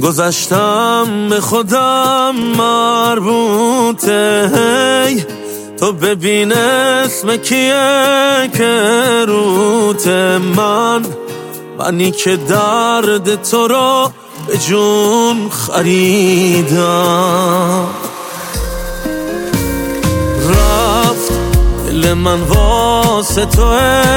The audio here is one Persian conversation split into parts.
گذشتم به خودم مربوطه، هی تو ببین اسم کیه که روته، منی که درد تو رو به جون خریدم. رفت دل من واسه تو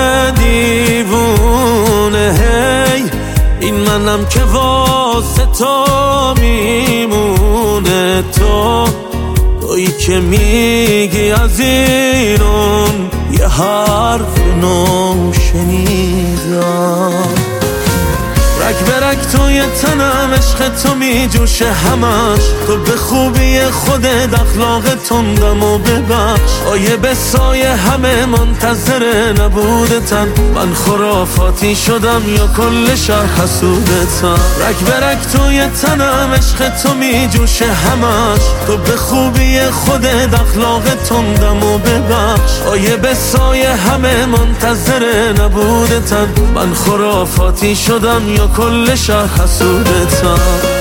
دیوونه، هی این منم که واسه تو میمونه. تویی که میگی از اینون یه حرف نو شنیدم. رگ به رگ توی تنم عشق تو میجوشه همش، تو به خوبی خودت اخلاق تندم و ببخش. آیه به سایه همه منتظر نبودتن، من خرافاتی شدم یا کل شهر حسودتن. رگ به رگ توی تنم عشق تو میجوشه همش، تو به خوبی خودت اخلاق تندم و ببخش. آیه به سایه همه منتظر نبودتن، من خرافاتی شدم یا کل شهر حسودتم.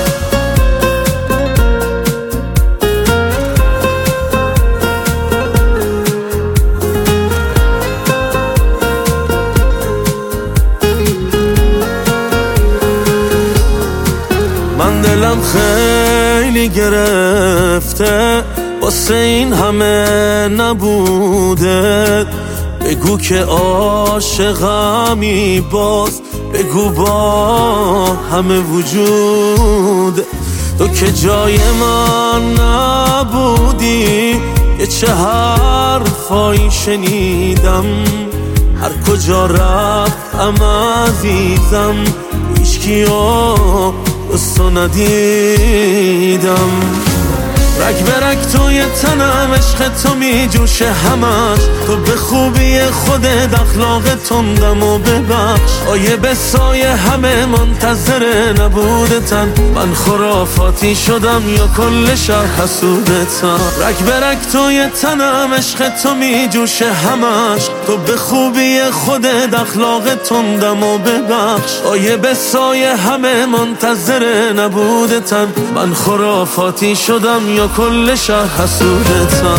من دلم خیلی گرفته واسه این همه نبوده، بگو که عاشقمی باز، بگو با همه وجود. تو که جای من نبودی، یه چه حرفایی شنیدم، هر کجا رفتم عزیزم هیچکیو دوستو ندیدم. رگ به رگ توی تنم عشق تو میجوشه همش، تو به خوبی خودت اخلاق تندم و ببخش. آیه به سایه همه منتظر نبودتن، من خرافاتی شدم یا کل شهر حسودتن. رگ به رگ توی تنم عشق تو میجوشه همش، تو به خوبی خودت اخلاق تندم و ببخش. آیه به سایه همه منتظر نبودتن، من خرافاتی شدم یا کل شهر حسودتم.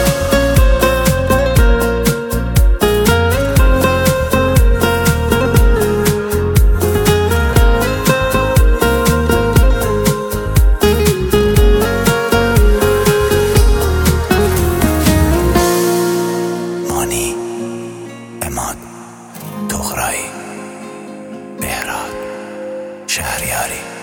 مانی، اماد، تغرایی، بهراد، شهریاری.